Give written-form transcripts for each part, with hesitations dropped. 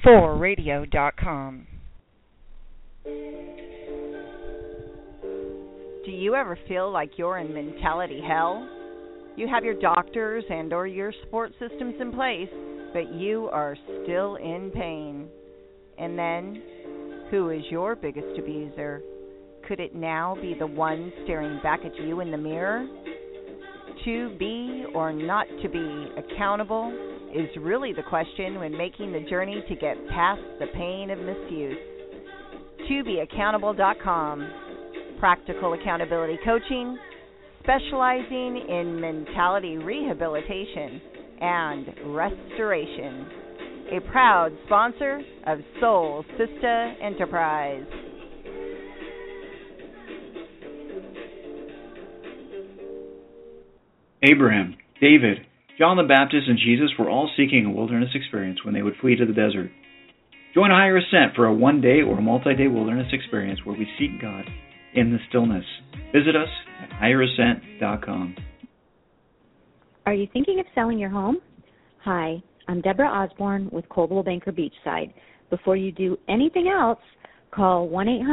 4radio.com. Do you ever feel like you're in mentality hell? You have your doctors and or your support systems in place, but you are still in pain. And then, who is your biggest abuser? Could it now be the one staring back at you in the mirror? To be or not to be accountable is really the question when making the journey to get past the pain of misuse. ToBeAccountable.com. Practical accountability coaching, specializing in mentality rehabilitation and restoration. A proud sponsor of Soul Sista Enterprise. Abraham, David, John the Baptist, and Jesus were all seeking a wilderness experience when they would flee to the desert. Join Higher Ascent for a one-day or multi-day wilderness experience where we seek God in the stillness. Visit us at higherascent.com. Are you thinking of selling your home? Hi, I'm Deborah Osborne with Coldwell Banker Beachside. Before you do anything else, call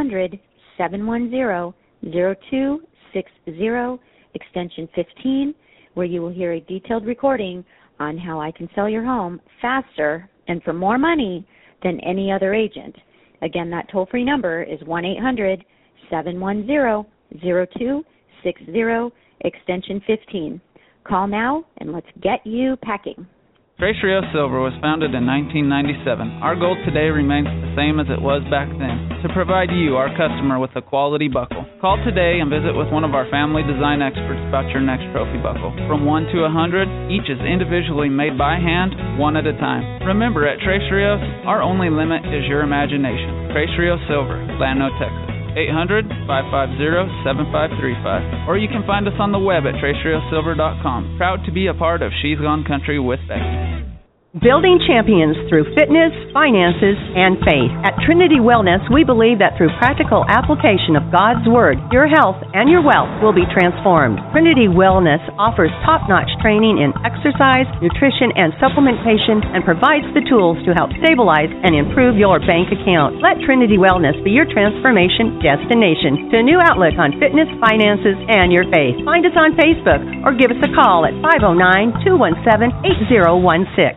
1-800-710-0260, extension 15, where you will hear a detailed recording on how I can sell your home faster and for more money than any other agent. Again, that toll-free number is 1-800-710-0260, extension 15. Call now and let's get you packing. Trace Rio Silver was founded in 1997. Our goal today remains the same as it was back then, to provide you, our customer, with a quality buckle. Call today and visit with one of our family design experts about your next trophy buckle. From 1 to 100, each is individually made by hand, one at a time. Remember, at Trace Rios, our only limit is your imagination. Trace Rio Silver, Llano, Texas. 800-550-7535. Or you can find us on the web at traceriosilver.com. Proud to be a part of She's Gone Country with Becky. Building champions through fitness, finances, and faith. At Trinity Wellness, we believe that through practical application of God's Word, your health and your wealth will be transformed. Trinity Wellness offers top-notch training in exercise, nutrition, and supplementation, and provides the tools to help stabilize and improve your bank account. Let Trinity Wellness be your transformation destination to a new outlook on fitness, finances, and your faith. Find us on Facebook or give us a call at 509-217-8016.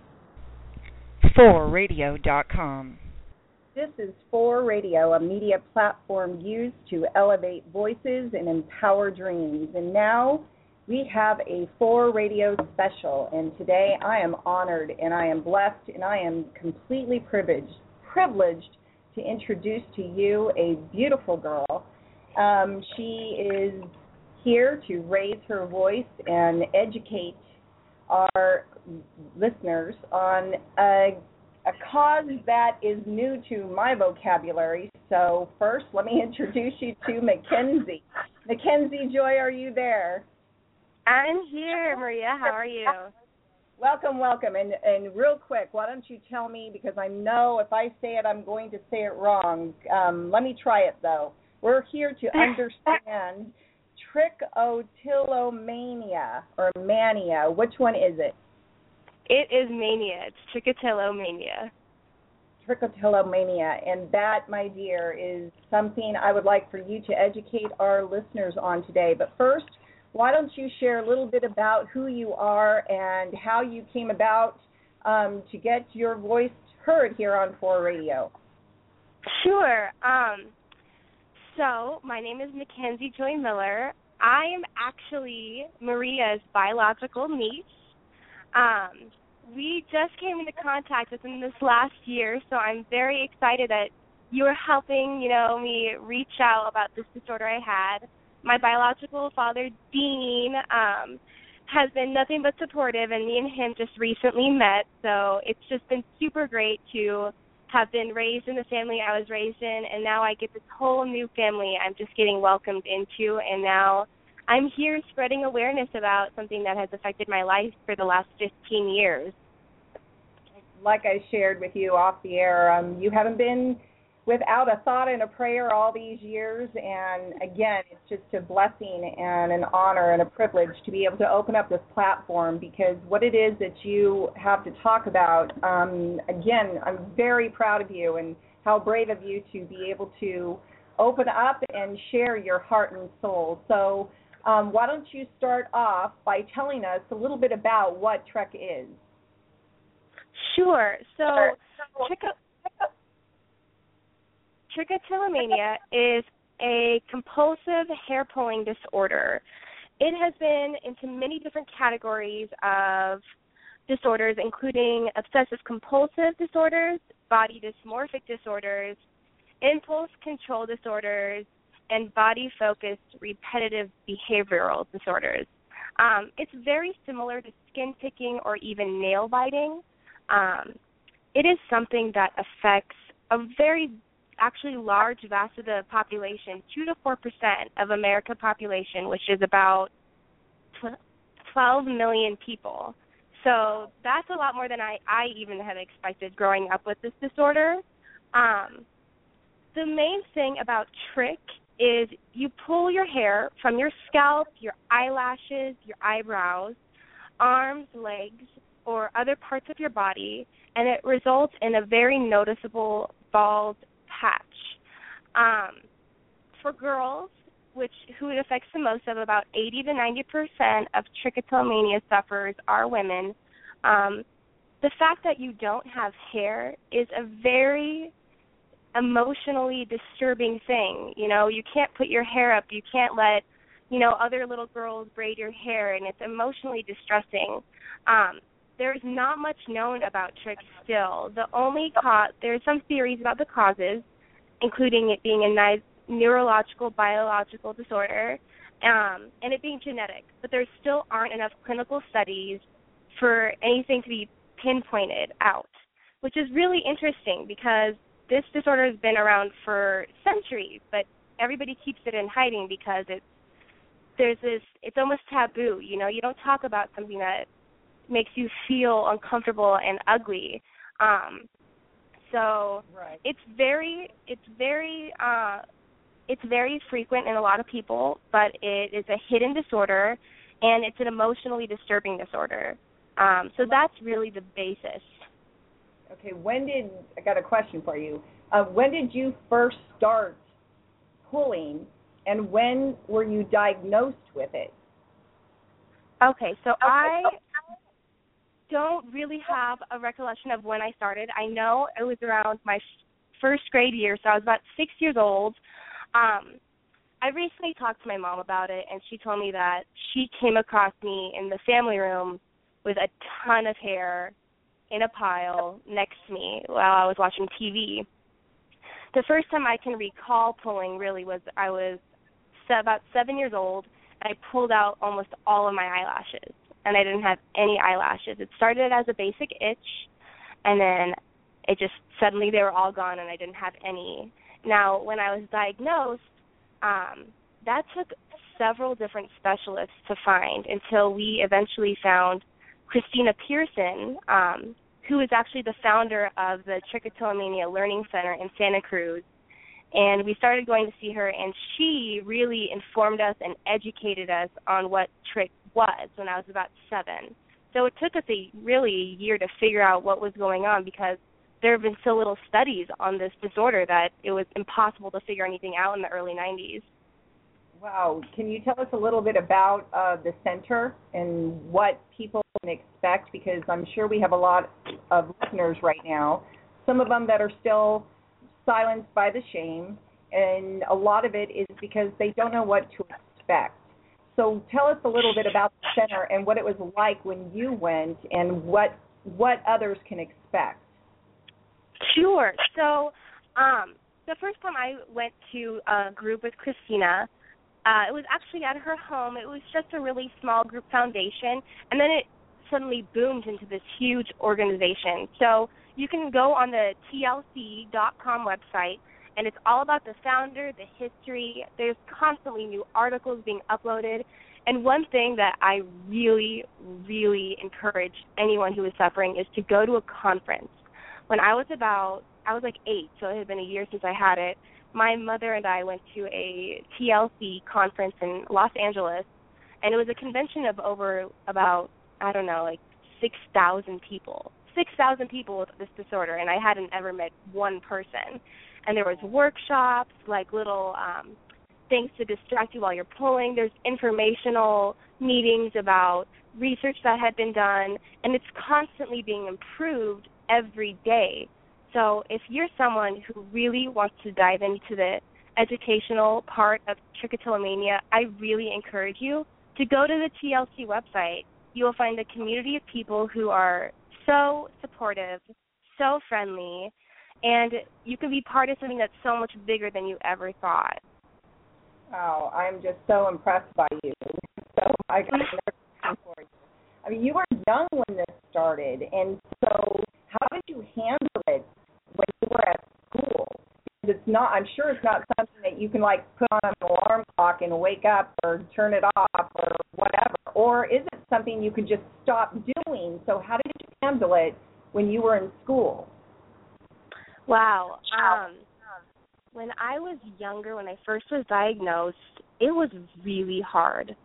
4radio.com. This is 4Radio, a media platform used to elevate voices and empower dreams. And now we have a 4Radio special. And today I am honored and I am blessed and I am completely privileged to introduce to you a beautiful girl. She is here to raise her voice and educate our listeners on a cause that is new to my vocabulary. So first, let me introduce you to Mackenzie. Mackenzie Joy, are you there? I'm here, Maria. How are you? Welcome. And real quick, why don't you tell me, because I know if I say it, I'm going to say it wrong. Let me try it, though. We're here to understand trichotillomania or mania. Which one is it? It is mania. It's trichotillomania. Trichotillomania. And that, my dear, is something I would like for you to educate our listeners on today. But first, why don't you share a little bit about who you are and how you came about to get your voice heard here on 4Radio? Sure. So my name is Mackenzie Joy Miller. I am actually Maria's biological niece. We just came into contact within this last year, so I'm very excited that you are helping, me reach out about this disorder I had. My biological father, Dean, has been nothing but supportive, and me and him just recently met, so it's just been super great to have been raised in the family I was raised in, and now I get this whole new family I'm just getting welcomed into, and now I'm here spreading awareness about something that has affected my life for the last 15 years. Like I shared with you off the air, you haven't been without a thought and a prayer all these years. And again, it's just a blessing and an honor and a privilege to be able to open up this platform, because what it is that you have to talk about, again, I'm very proud of you and how brave of you to be able to open up and share your heart and soul. So why don't you start off by telling us a little bit about what Trek is? Sure. So trichotillomania is a compulsive hair pulling disorder. It has been into many different categories of disorders, including obsessive compulsive disorders, body dysmorphic disorders, impulse control disorders, and body-focused repetitive behavioral disorders. It's very similar to skin picking or even nail biting. It is something that affects a very actually large vast of the population, 2 to 4% of American population, which is about 12 million people. So that's a lot more than I even had expected growing up with this disorder. The main thing about trich is you pull your hair from your scalp, your eyelashes, your eyebrows, arms, legs, or other parts of your body, and it results in a very noticeable bald patch. For girls, who it affects the most of, about 80 to 90% of trichotillomania sufferers are women. The fact that you don't have hair is a very emotionally disturbing thing. You know, you can't put your hair up. You can't let, other little girls braid your hair, and it's emotionally distressing. There's not much known about trich still. There's some theories about the causes, including it being a neurological, biological disorder, and it being genetic. But there still aren't enough clinical studies for anything to be pinpointed out, which is really interesting because this disorder has been around for centuries, but everybody keeps it in hiding because it's almost taboo. You don't talk about something that makes you feel uncomfortable and ugly. So right. It's very frequent in a lot of people, but it is a hidden disorder, and it's an emotionally disturbing disorder. So that's really the basis. Okay, I got a question for you. When did you first start pulling, and when were you diagnosed with it? Okay, so I don't really have a recollection of when I started. I know it was around my first grade year, so I was about 6 years old. I recently talked to my mom about it, and she told me that she came across me in the family room with a ton of hair in a pile next to me while I was watching TV. The first time I can recall pulling really was I was about 7 years old, and I pulled out almost all of my eyelashes, and I didn't have any eyelashes. It started as a basic itch, and then it just suddenly they were all gone, and I didn't have any. Now, when I was diagnosed, that took several different specialists to find until we eventually found Christina Pearson, who is actually the founder of the Trichotillomania Learning Center in Santa Cruz. And we started going to see her, and she really informed us and educated us on what trich was when I was about 7. So it took us a year to figure out what was going on because there have been so little studies on this disorder that it was impossible to figure anything out in the early 90s. Wow. Can you tell us a little bit about the center and what people can expect? Because I'm sure we have a lot of listeners right now, some of them that are still silenced by the shame, and a lot of it is because they don't know what to expect. So tell us a little bit about the center and what it was like when you went and what others can expect. Sure. So the first time I went to a group with Christina, it was actually at her home. It was just a really small group foundation, and then it suddenly boomed into this huge organization. So you can go on the TLC.com website, and it's all about the founder, the history. There's constantly new articles being uploaded. And one thing that I really, really encourage anyone who is suffering is to go to a conference. When I was about I was like 8, so it had been a year since I had it. My mother and I went to a TLC conference in Los Angeles, and it was a convention of over about, I don't know, like 6,000 people. 6,000 people with this disorder, and I hadn't ever met one person. And there was workshops, like little things to distract you while you're pulling. There's informational meetings about research that had been done, and it's constantly being improved every day. So if you're someone who really wants to dive into the educational part of trichotillomania, I really encourage you to go to the TLC website. You will find a community of people who are so supportive, so friendly, and you can be part of something that's so much bigger than you ever thought. Wow, I'm just so impressed by you. So I got nervous for you. I mean, you were young when this started, and so how did you handle it when you were at school? Because it's not, I'm sure it's not something that you can like put on an alarm clock and wake up or turn it off or whatever, or is it something you could just stop doing? So how did you handle it when you were in school? Wow. When I was younger, when I first was diagnosed, it was really hard.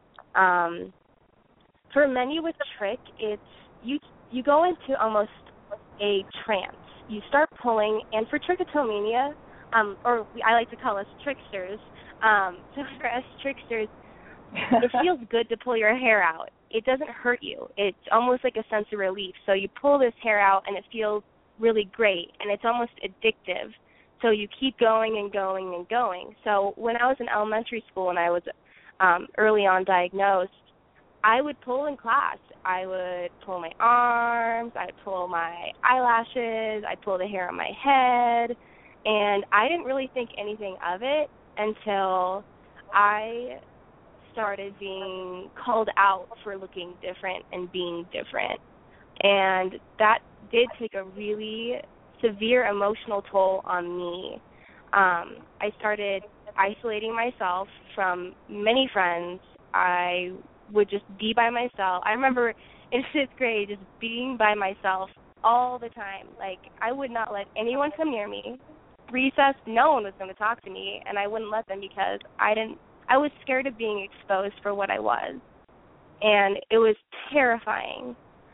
For many with trich, it's you go into almost a trance. You start pulling, and for trichotillomania, or I like to call us tricksters. So for us tricksters, it feels good to pull your hair out. It doesn't hurt you. It's almost like a sense of relief. So you pull this hair out, and it feels really great, and it's almost addictive. So you keep going and going and going. So when I was in elementary school and I was early on diagnosed, I would pull in class. I would pull my arms, I'd pull my eyelashes, I'd pull the hair on my head, and I didn't really think anything of it until I started being called out for looking different and being different. And that did take a really severe emotional toll on me. I started isolating myself from many friends. I would just be by myself. I remember in 5th grade just being by myself all the time. Like, I would not let anyone come near me. Recess, no one was going to talk to me, and I wouldn't let them because I was scared of being exposed for what I was. And it was terrifying.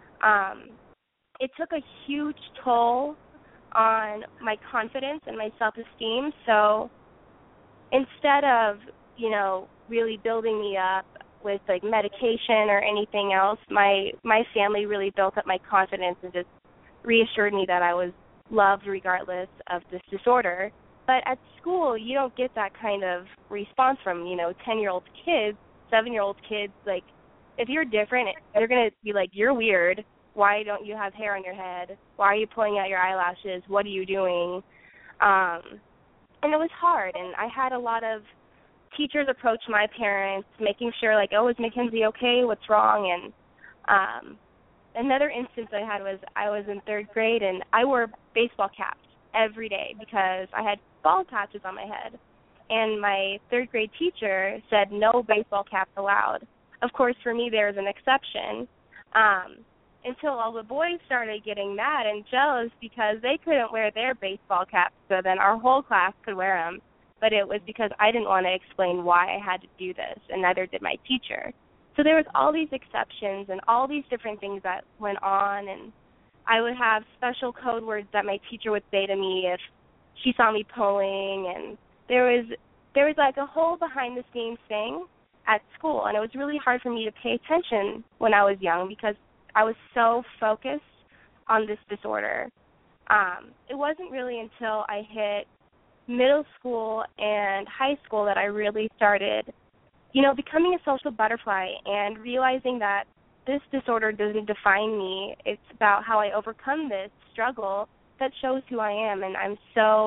It took a huge toll on my confidence and my self-esteem. So instead of, really building me up with like medication or anything else, my family really built up my confidence and just reassured me that I was loved regardless of this disorder. But at school, you don't get that kind of response from, 10-year-old kids, 7-year-old kids. Like, if you're different, they're going to be like, you're weird. Why don't you have hair on your head? Why are you pulling out your eyelashes? What are you doing? And it was hard, and I had a lot of teachers approach my parents, making sure, like, oh, is Mackenzie okay? What's wrong? And another instance I had was I was in 3rd grade, and I wore baseball caps every day because I had bald patches on my head. And my 3rd grade teacher said no baseball caps allowed. Of course, for me, there was an exception. Until all the boys started getting mad and jealous because they couldn't wear their baseball caps, so then our whole class could wear them. But it was because I didn't want to explain why I had to do this, and neither did my teacher. So there was all these exceptions and all these different things that went on, and I would have special code words that my teacher would say to me if she saw me pulling, and there was like a whole behind-the-scenes thing at school, and it was really hard for me to pay attention when I was young because I was so focused on this disorder. It wasn't really until I hit middle school and high school that I really started, becoming a social butterfly and realizing that this disorder doesn't define me. It's about how I overcome this struggle that shows who I am, and I'm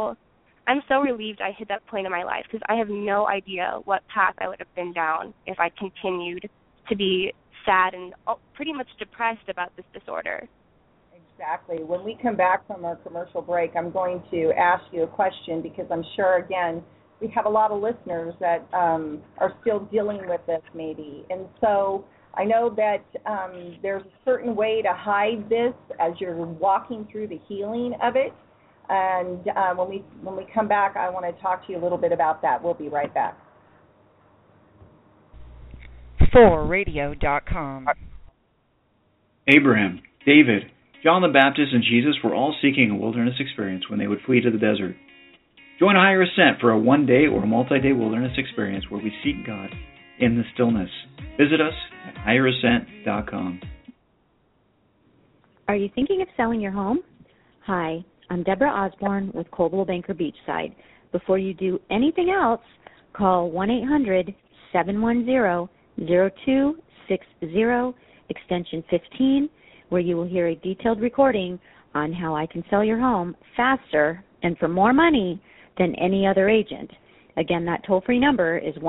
so relieved I hit that point in my life because I have no idea what path I would have been down if I continued to be sad and pretty much depressed about this disorder. Exactly. When we come back from our commercial break, I'm going to ask you a question because I'm sure, again, we have a lot of listeners that are still dealing with this maybe. And so I know that there's a certain way to hide this as you're walking through the healing of it. And when we come back, I want to talk to you a little bit about that. We'll be right back. 4radio.com. Abraham, David, John the Baptist, and Jesus were all seeking a wilderness experience when they would flee to the desert. Join Higher Ascent for a one-day or multi-day wilderness experience where we seek God in the stillness. Visit us at higherascent.com. Are you thinking of selling your home? Hi, I'm Deborah Osborne with Coldwell Banker Beachside. Before you do anything else, call 1-800-710-0260, extension 15, where you will hear a detailed recording on how I can sell your home faster and for more money than any other agent. Again, that toll-free number is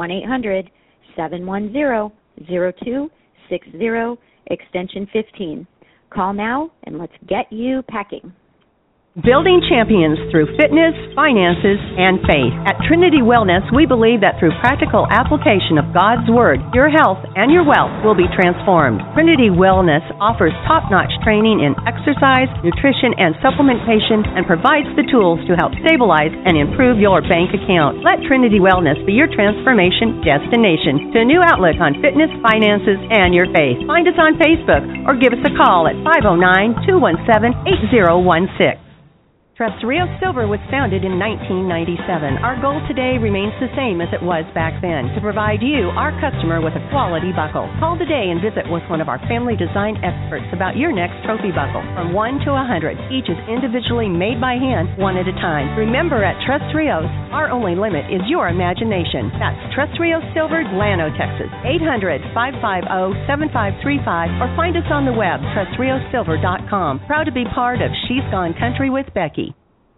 1-800-710-0260, extension 15. Call now and let's get you packing. Building champions through fitness, finances, and faith. At Trinity Wellness, we believe that through practical application of God's Word, your health and your wealth will be transformed. Trinity Wellness offers top-notch training in exercise, nutrition, and supplementation, and provides the tools to help stabilize and improve your bank account. Let Trinity Wellness be your transformation destination to a new outlook on fitness, finances, and your faith. Find us on Facebook or give us a call at 509-217-8016. Trust Rio Silver was founded in 1997. Our goal today remains the same as it was back then, to provide you, our customer, with a quality buckle. Call today and visit with one of our family design experts about your next trophy buckle. From 1 to 100, each is individually made by hand, one at a time. Remember, at Trust Rios, our only limit is your imagination. That's Trust Rio Silver, Llano, Texas. 800-550-7535 or find us on the web, trustriosilver.com. Proud to be part of She's Gone Country with Becky.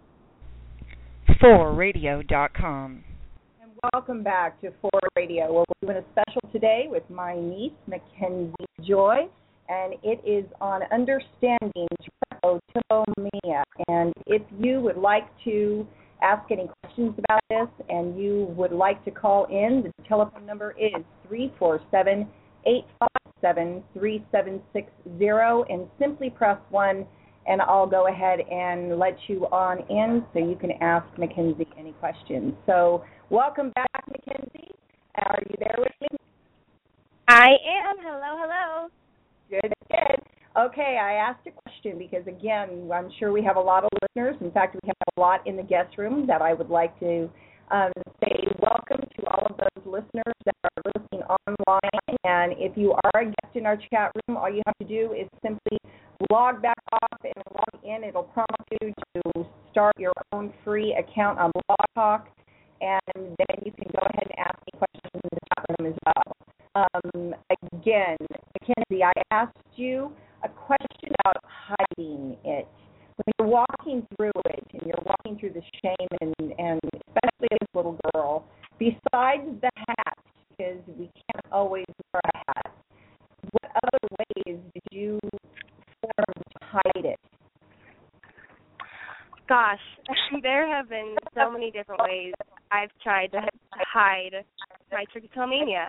4radio.com. And welcome back to 4 Radio. Well, we're doing a special today with my niece, Mackenzie Joy, and it is on understanding trichotillomania. And if you would like to ask any questions about this and you would like to call in, the telephone number is 347-857-3760, and simply press 1. And I'll go ahead and let you on in so you can ask Mackenzie any questions. So welcome back, Mackenzie. Are you there with me? I am. Hello. Good. Okay, I asked a question because, again, I'm sure we have a lot of listeners. In fact, we have a lot in the guest room that I would like to say welcome to all of those listeners that are listening online. And if you are a guest in our chat room, all you have to do is simply log back off and log in. It'll prompt you to start your own free account on Blog Talk, and then you can go ahead and ask me questions in the chat room as well. Again, Mackenzie, I asked you a question about hiding it. When you're walking through it and you're walking through the shame, and especially this little girl, besides the hat, because we can't always wear a hat, what other ways did you form to hide it? Gosh, there have been so many different ways I've tried to hide my trichotillomania.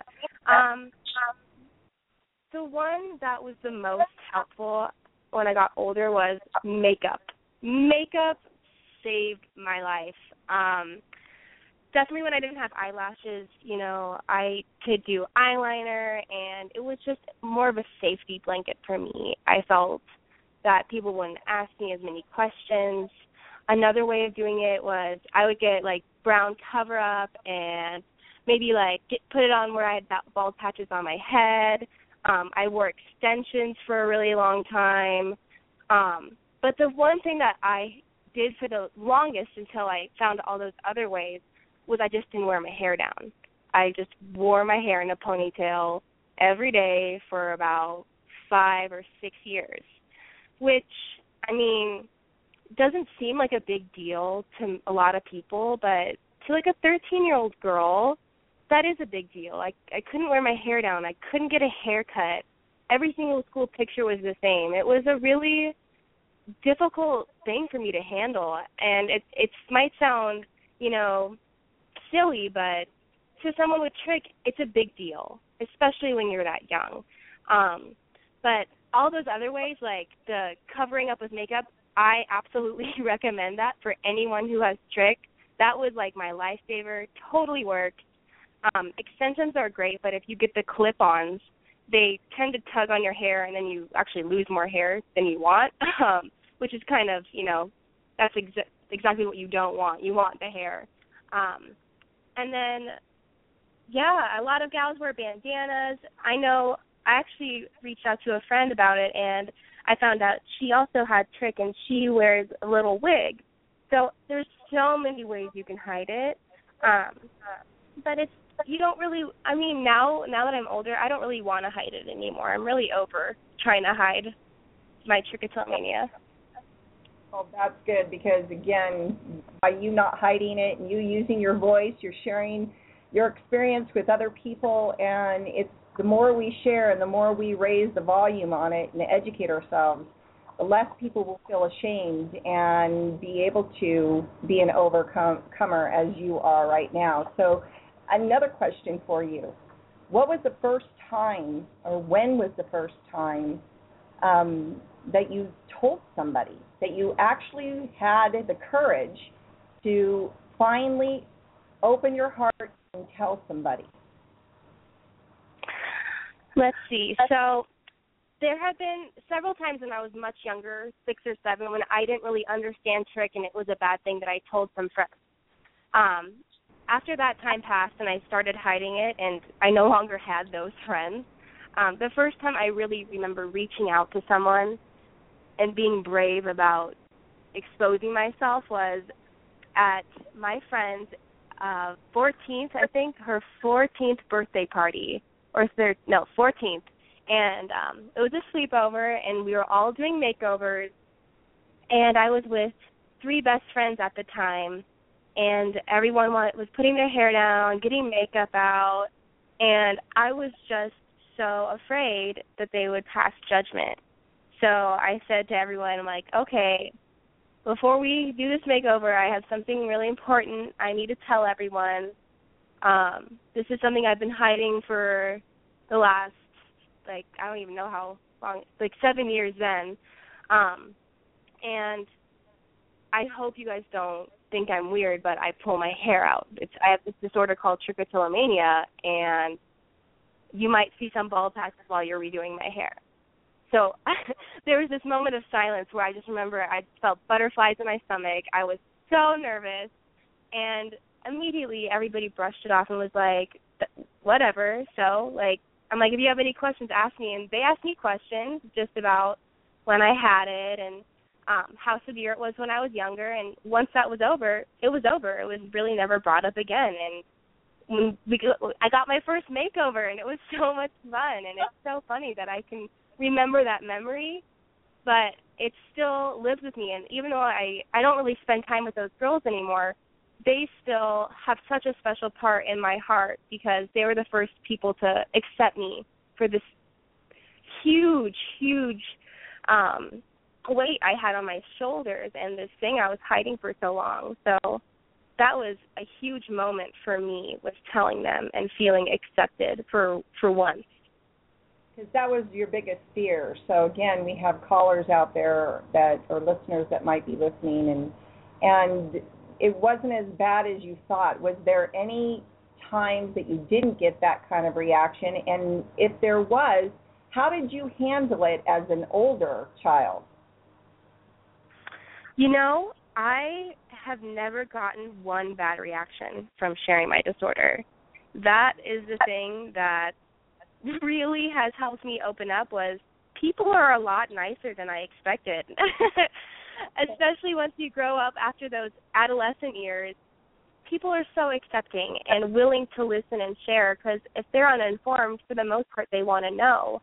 The one that was the most helpful when I got older was makeup. Makeup saved my life. Definitely when I didn't have eyelashes, I could do eyeliner, and it was just more of a safety blanket for me. I felt that people wouldn't ask me as many questions. Another way of doing it was I would get, brown cover-up and maybe, put it on where I had bald patches on my head. I wore extensions for a really long time. But the one thing that I did for the longest until I found all those other ways was I just didn't wear my hair down. I just wore my hair in a ponytail every day for about 5 or 6 years, which, doesn't seem like a big deal to a lot of people, but to, a 13-year-old girl, that is a big deal. I couldn't wear my hair down. I couldn't get a haircut. Every single school picture was the same. It was a really difficult thing for me to handle, and it might sound, silly, but to someone with trich, it's a big deal, especially when you're that young. But all those other ways, like the covering up with makeup, I absolutely recommend that for anyone who has trich. That was like my lifesaver. Totally works. Extensions are great, but if you get the clip-ons, they tend to tug on your hair, and then you actually lose more hair than you want, which is kind of, that's exactly what you don't want. You want the hair. And then, a lot of gals wear bandanas. I know I actually reached out to a friend about it, and I found out she also had trich, and she wears a little wig. So there's so many ways you can hide it. But you don't really, now that I'm older, I don't really want to hide it anymore. I'm really over trying to hide my trichotillomania. Well, that's good because, again, by you not hiding it and you using your voice, you're sharing your experience with other people, and it's the more we share and the more we raise the volume on it and educate ourselves, the less people will feel ashamed and be able to be an overcomer as you are right now. So another question for you. What was the first time, or when was the first time that you told somebody, that you actually had the courage to finally open your heart and tell somebody? Let's see. So there have been several times when I was much younger, 6 or 7, when I didn't really understand trich and it was a bad thing that I told some friends. After that time passed and I started hiding it and I no longer had those friends, the first time I really remember reaching out to someone and being brave about exposing myself was at my friend's 14th, I think, her 14th birthday party, 14th. And it was a sleepover, and we were all doing makeovers, and I was with 3 best friends at the time, and everyone was putting their hair down, getting makeup out, and I was just so afraid that they would pass judgment. So I said to everyone, I'm like, okay, before we do this makeover, I have something really important I need to tell everyone. This is something I've been hiding for the last, I don't even know how long, 7 years then. And I hope you guys don't think I'm weird, but I pull my hair out. I have this disorder called trichotillomania, and you might see some bald patches while you're redoing my hair. So there was this moment of silence where I just remember I felt butterflies in my stomach. I was so nervous, and immediately everybody brushed it off and was like, whatever. So, I'm like, if you have any questions, ask me. And they asked me questions just about when I had it and how severe it was when I was younger. And once that was over, it was over. It was really never brought up again. And I got my first makeover, and it was so much fun. And it's so funny that I can remember that memory, but it still lives with me. And even though I don't really spend time with those girls anymore, they still have such a special part in my heart because they were the first people to accept me for this huge, huge weight I had on my shoulders and this thing I was hiding for so long. So that was a huge moment for me, was telling them and feeling accepted for once. Because that was your biggest fear. So again, we have callers out there or listeners that might be listening, and it wasn't as bad as you thought. Was there any times that you didn't get that kind of reaction? And if there was, how did you handle it as an older child? I have never gotten one bad reaction from sharing my disorder. That is the thing that really has helped me open up, was people are a lot nicer than I expected. Especially once you grow up after those adolescent years, people are so accepting and willing to listen and share, because if they're uninformed, for the most part, they want to know.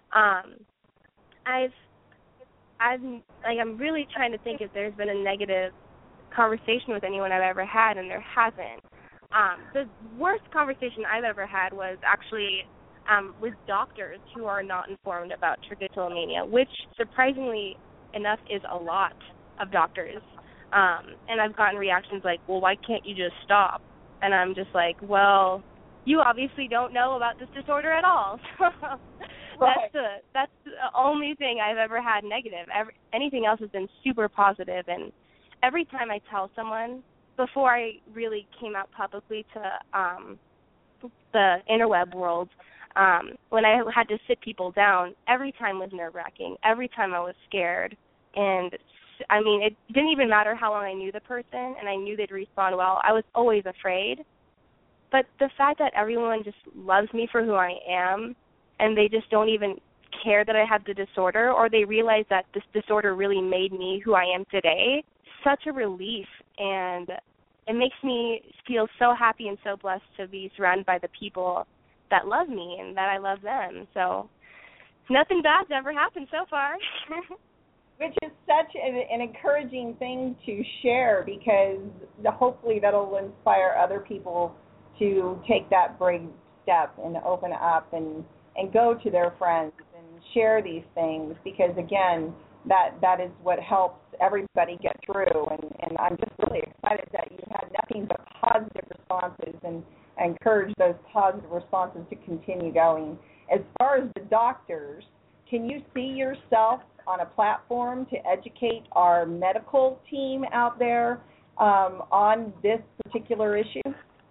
I'm really trying to think if there's been a negative conversation with anyone I've ever had, and there hasn't. The worst conversation I've ever had was actually with doctors who are not informed about trichotillomania, which surprisingly enough is a lot of doctors. And I've gotten reactions like, well, why can't you just stop? And I'm just like, well, you obviously don't know about this disorder at all. Right. That's the only thing I've ever had negative. Anything else has been super positive, and every time I tell someone, before I really came out publicly to the interweb world, when I had to sit people down, every time was nerve-wracking. Every time I was scared, and I mean, it didn't even matter how long I knew the person, and I knew they'd respond well. I was always afraid. But the fact that everyone just loves me for who I am, and they just don't even care that I have the disorder, or they realize that this disorder really made me who I am today, such a relief. And it makes me feel so happy and so blessed to be surrounded by the people that love me and that I love them. So nothing bad's ever happened so far. Which is such an encouraging thing to share, because hopefully that'll inspire other people to take that brave step and open up and go to their friends and share these things, because, again, that is what helps everybody get through. And I'm just really excited that you had nothing but positive responses, and I encourage those positive responses to continue going. As far as the doctors, can you see yourself on a platform to educate our medical team out there on this particular issue?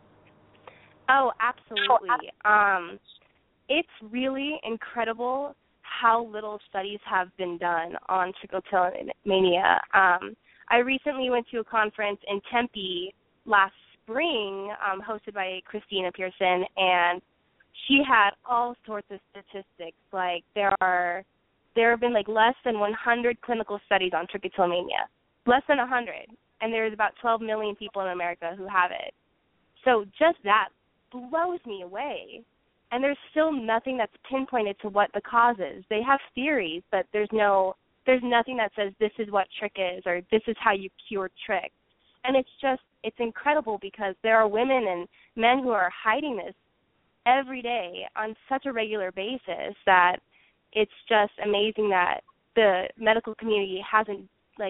Oh, absolutely. It's really incredible how little studies have been done on trichotillomania. I recently went to a conference in Tempe last spring, hosted by Christina Pearson, and she had all sorts of statistics. Like there have been like less than 100 clinical studies on trichotillomania, less than 100, and there's about 12 million people in America who have it. So just that blows me away. And there's still nothing that's pinpointed to what the cause is. They have theories, but there's nothing that says this is what trich is, or this is how you cure trich. And it's incredible, because there are women and men who are hiding this every day on such a regular basis that it's just amazing that the medical community hasn't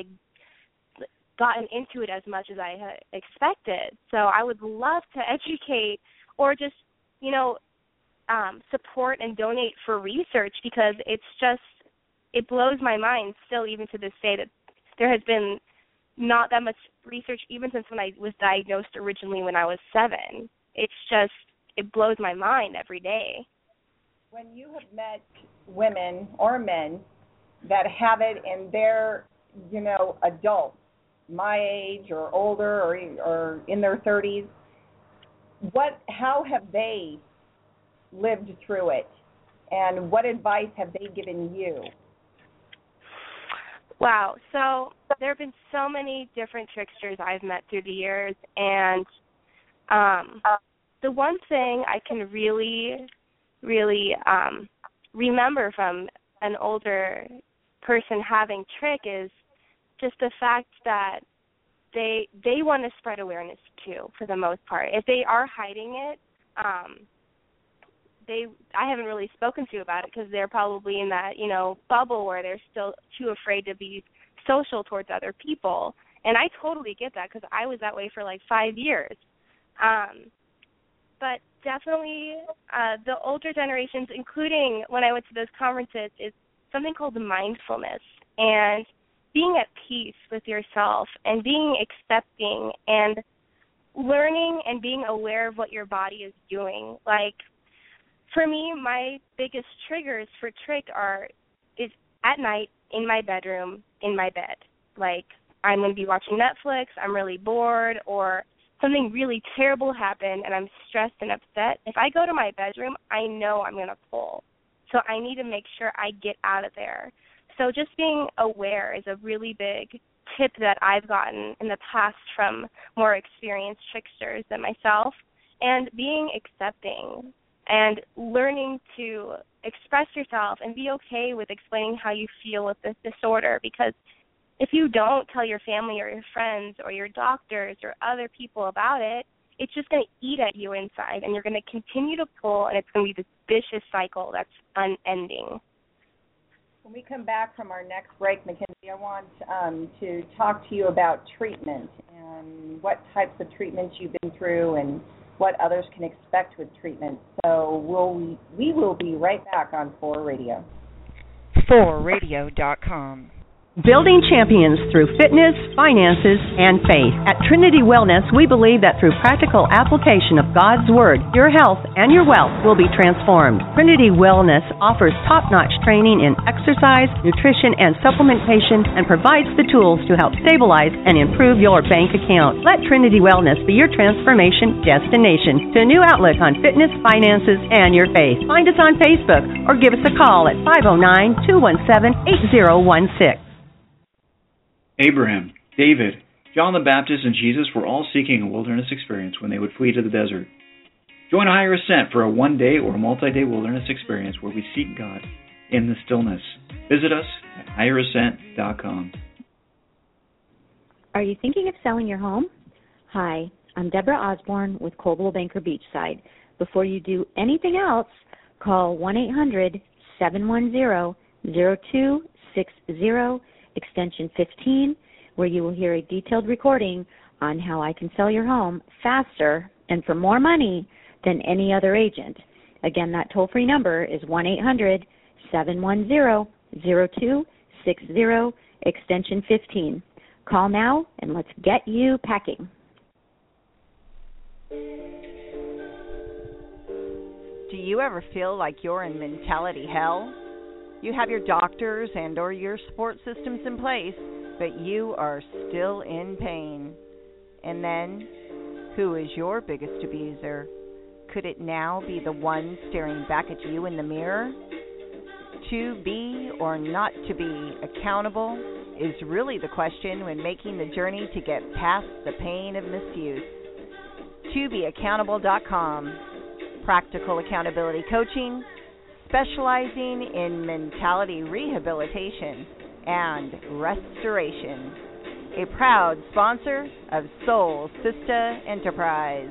gotten into it as much as I had expected. So I would love to educate, or just, support and donate for research, because it blows my mind still, even to this day, that there has been not that much research even since when I was diagnosed originally when I was 7. It blows my mind every day. When you have met women or men that have it and they're, adults, my age or older, or in their 30s, how have they lived through it, and what advice have they given you? Wow. So there have been so many different tricksters I've met through the years, and the one thing I can really, really remember from an older person having trich is just the fact that they want to spread awareness too, for the most part. If they are hiding it, I haven't really spoken to about it, because they're probably in that, bubble where they're still too afraid to be social towards other people. And I totally get that, because I was that way for like 5 years. But definitely the older generations, including when I went to those conferences, is something called mindfulness, and being at peace with yourself, and being accepting, and learning and being aware of what your body is doing. Like, for me, my biggest triggers for trich is at night in my bedroom, in my bed. Like, I'm going to be watching Netflix, I'm really bored, or something really terrible happened and I'm stressed and upset. If I go to my bedroom, I know I'm going to pull. So I need to make sure I get out of there. So just being aware is a really big tip that I've gotten in the past from more experienced tricksters than myself, and being accepting and learning to express yourself and be okay with explaining how you feel with this disorder, because if you don't tell your family or your friends or your doctors or other people about it, it's just going to eat at you inside, and you're going to continue to pull, and it's going to be this vicious cycle that's unending. When we come back from our next break, Mackenzie, I want to talk to you about treatment and what types of treatments you've been through, and what others can expect with treatment. So we will be right back on 4Radio. 4radio.com. Building champions through fitness, finances, and faith. At Trinity Wellness, we believe that through practical application of God's Word, your health and your wealth will be transformed. Trinity Wellness offers top-notch training in exercise, nutrition, and supplementation, and provides the tools to help stabilize and improve your bank account. Let Trinity Wellness be your transformation destination to a new outlook on fitness, finances, and your faith. Find us on Facebook or give us a call at 509-217-8016. Abraham, David, John the Baptist, and Jesus were all seeking a wilderness experience when they would flee to the desert. Join Higher Ascent for a one-day or multi-day wilderness experience where we seek God in the stillness. Visit us at higherascent.com. Are you thinking of selling your home? Hi, I'm Deborah Osborne with Coldwell Banker Beachside. Before you do anything else, call 1-800-710-0260, extension 15, where you will hear a detailed recording on how I can sell your home faster and for more money than any other agent. Again, that toll-free number is 1-800-710-0260, extension 15. Call now and let's get you packing. Do you ever feel like you're in mentality hell? You have your doctors and or your support systems in place, but you are still in pain. And then, who is your biggest abuser? Could it now be the one staring back at you in the mirror? To be or not to be accountable is really the question when making the journey to get past the pain of misuse. ToBeAccountable.com. Practical accountability coaching, specializing in mentality rehabilitation and restoration. A proud sponsor of Soul Sista Enterprise.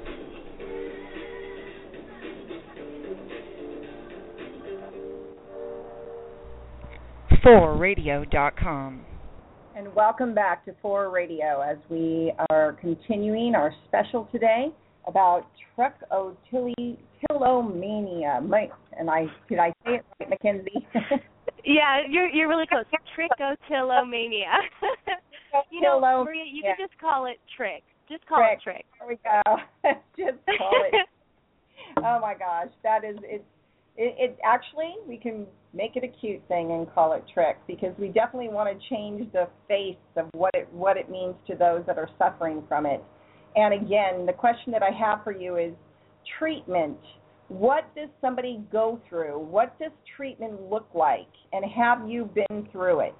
forradio.com. And welcome back to 4Radio as we are continuing our special today about trichotillomania. And did I say it right, Mackenzie? Yeah, you're really close. Trichotillomania. You know, Maria, you can just call it trick. Just call it trick. There we go. Just call it. Oh my gosh, that is it. It actually, we can make it a cute thing and call it trick, because we definitely want to change the face of what it means to those that are suffering from it. And again, the question that I have for you is treatment. What does somebody go through? What does treatment look like? And have you been through it?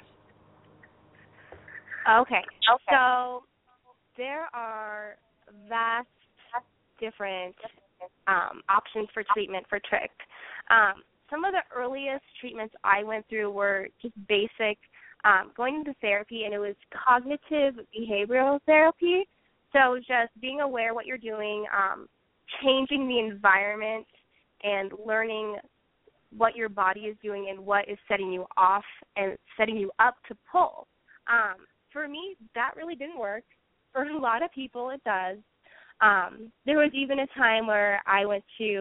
Okay. So there are vast different options for treatment for trick. Some of the earliest treatments I went through were just basic going into therapy, and it was cognitive behavioral therapy. So just being aware what you're doing, changing the environment, and learning what your body is doing and what is setting you off and setting you up to pull. For me, that really didn't work. For a lot of people, it does. There was even a time where I went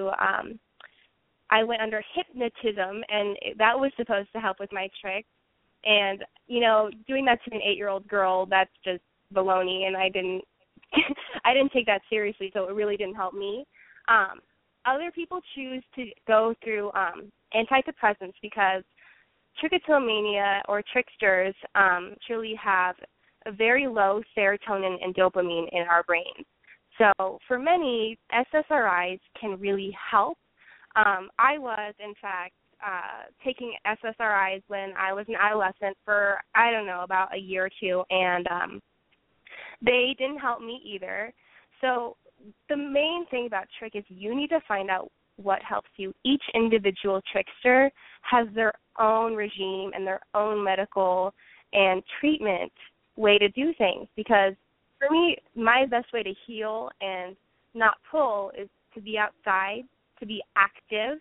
under hypnotism, and that was supposed to help with my trick. And, you know, doing that to an 8-year-old girl, that's just baloney, and I didn't take that seriously, so it really didn't help me. Other people choose to go through antidepressants because trichotillomania or tricksters truly have a very low serotonin and dopamine in our brains. So for many, SSRIs can really help. I was, in fact, taking SSRIs when I was an adolescent for, I don't know, about a year or two, and they didn't help me either. So the main thing about trick is you need to find out what helps you. Each individual trickster has their own regime and their own medical and treatment way to do things, because for me, my best way to heal and not pull is to be outside, to be active.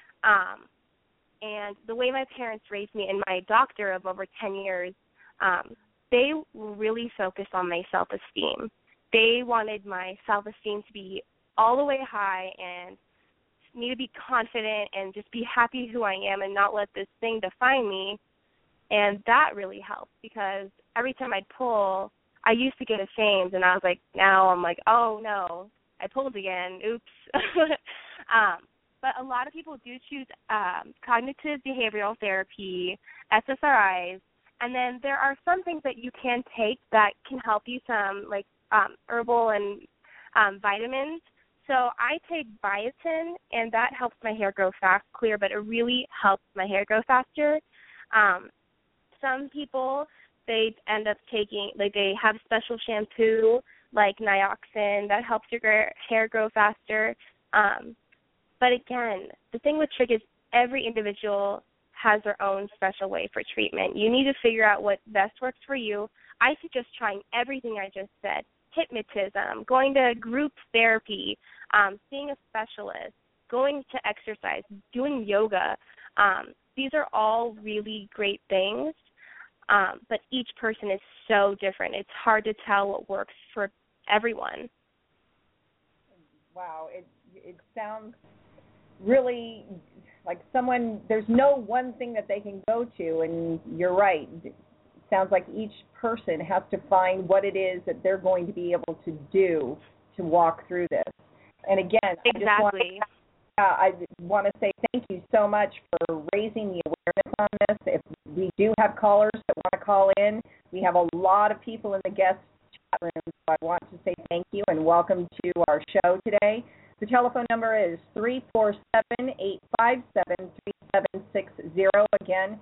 And the way my parents raised me and my doctor of over 10 years, they really focused on my self-esteem. They wanted my self-esteem to be all the way high and need to be confident and just be happy who I am and not let this thing define me. And that really helped, because every time I'd pull, I used to get ashamed, and I was like, now I'm like, oh no, I pulled again, oops. But a lot of people do choose cognitive behavioral therapy, SSRIs, and then there are some things that you can take that can help you, some like herbal and vitamins. So I take biotin, and that helps my hair grow clear, but it really helps my hair grow faster. Some people, they end up taking, like they have special shampoo like Nioxin that helps your hair grow faster. But again, the thing with Trig is every individual has their own special way for treatment. You need to figure out what best works for you. I suggest trying everything I just said: hypnotism, going to group therapy, seeing a specialist, going to exercise, doing yoga. These are all really great things, but each person is so different. It's hard to tell what works for everyone. Wow, it sounds really like there's no one thing that they can go to, and you're right. It sounds like each person has to find what it is that they're going to be able to do to walk through this. And again, exactly. I want to say thank you so much for raising the awareness on this. If we do have callers that want to call in, we have a lot of people in the guest chat room, so I want to say thank you and welcome to our show today. The telephone number is 347-857-3760. Again,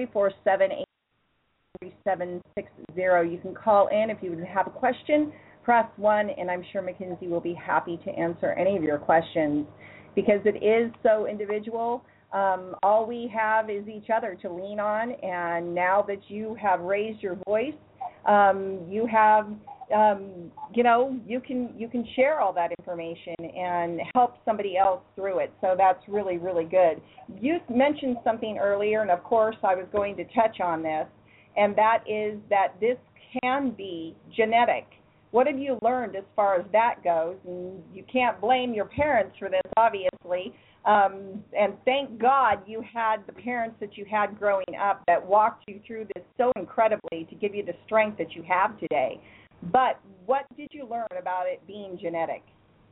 347-857-3760. You can call in if you have a question. Press 1, and I'm sure Mackenzie will be happy to answer any of your questions, because it is so individual. All we have is each other to lean on, and now that you have raised your voice, you have, you can share all that information and help somebody else through it. So that's really, really good. You mentioned something earlier, and of course I was going to touch on this, and that is that this can be genetic. What have you learned as far as that goes? And you can't blame your parents for this, obviously. And thank God you had the parents that you had growing up that walked you through this so incredibly to give you the strength that you have today. But what did you learn about it being genetic?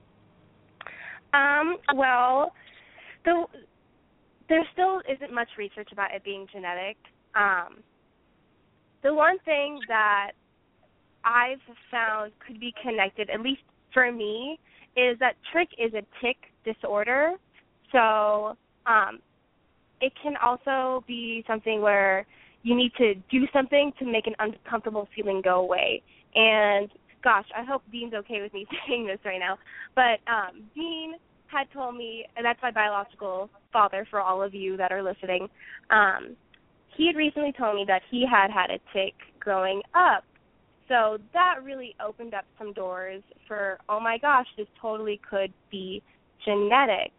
Well, there still isn't much research about it being genetic. The one thing that I've found could be connected, at least for me, is that Trich is a tic disorder. So it can also be something where you need to do something to make an uncomfortable feeling go away. And gosh, I hope Dean's okay with me saying this right now, but Dean had told me, and that's my biological father for all of you that are listening, he had recently told me that he had a tic growing up. So that really opened up some doors for, oh my gosh, this totally could be genetic.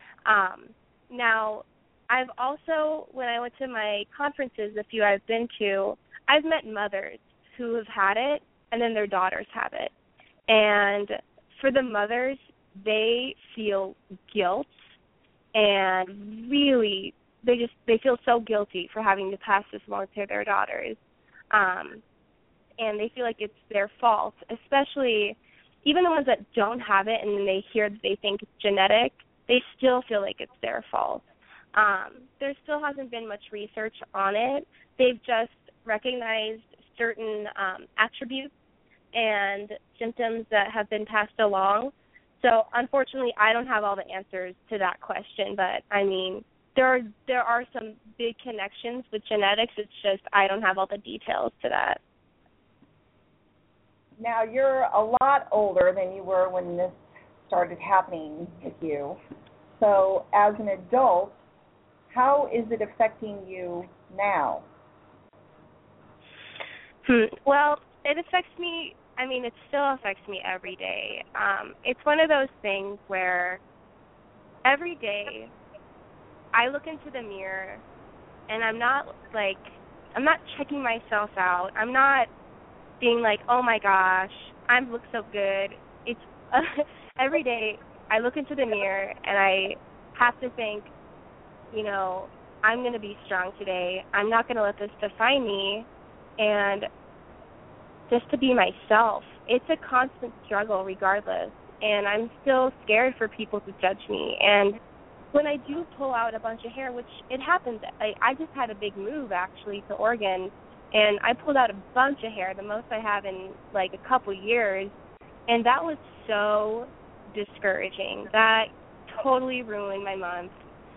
Now, I've also, when I went to my conferences, a few I've been to, I've met mothers who have had it, and then their daughters have it. And for the mothers, they feel guilt, and really, they feel so guilty for having to pass this along to their daughters. And they feel like it's their fault, especially even the ones that don't have it and they hear that they think it's genetic, they still feel like it's their fault. There still hasn't been much research on it. They've just recognized certain attributes and symptoms that have been passed along. So unfortunately, I don't have all the answers to that question, but I mean, there are some big connections with genetics. It's just I don't have all the details to that. Now, you're a lot older than you were when this started happening with you. So as an adult, how is it affecting you now? Well, it affects me. I mean, it still affects me every day. It's one of those things where every day I look into the mirror and I'm not checking myself out. I'm not being like, oh my gosh, I look so good. It's every day I look into the mirror and I have to think, you know, I'm going to be strong today. I'm not going to let this define me, and just to be myself. It's a constant struggle regardless, and I'm still scared for people to judge me. And when I do pull out a bunch of hair, which it happens, I just had a big move actually to Oregon, and I pulled out a bunch of hair, the most I have in like a couple years, and that was so discouraging. That totally ruined my month.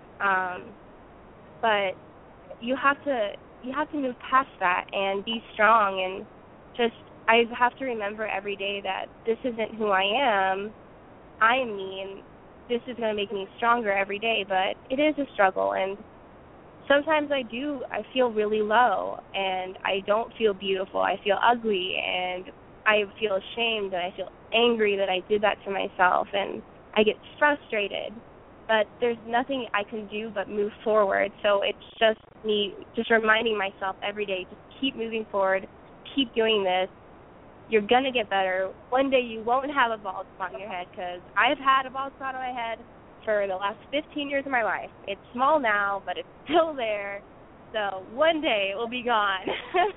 But you have to move past that and be strong, and just I have to remember every day that this isn't who I am. I am me, and this is going to make me stronger every day, but it is a struggle, and sometimes I feel really low, and I don't feel beautiful. I feel ugly, and I feel ashamed, and I feel angry that I did that to myself, and I get frustrated, but there's nothing I can do but move forward. So it's just me just reminding myself every day, just keep moving forward, keep doing this. You're going to get better. One day you won't have a bald spot on your head, because I've had a bald spot on my head for the last 15 years of my life. It's small now, but it's still there. So one day it will be gone.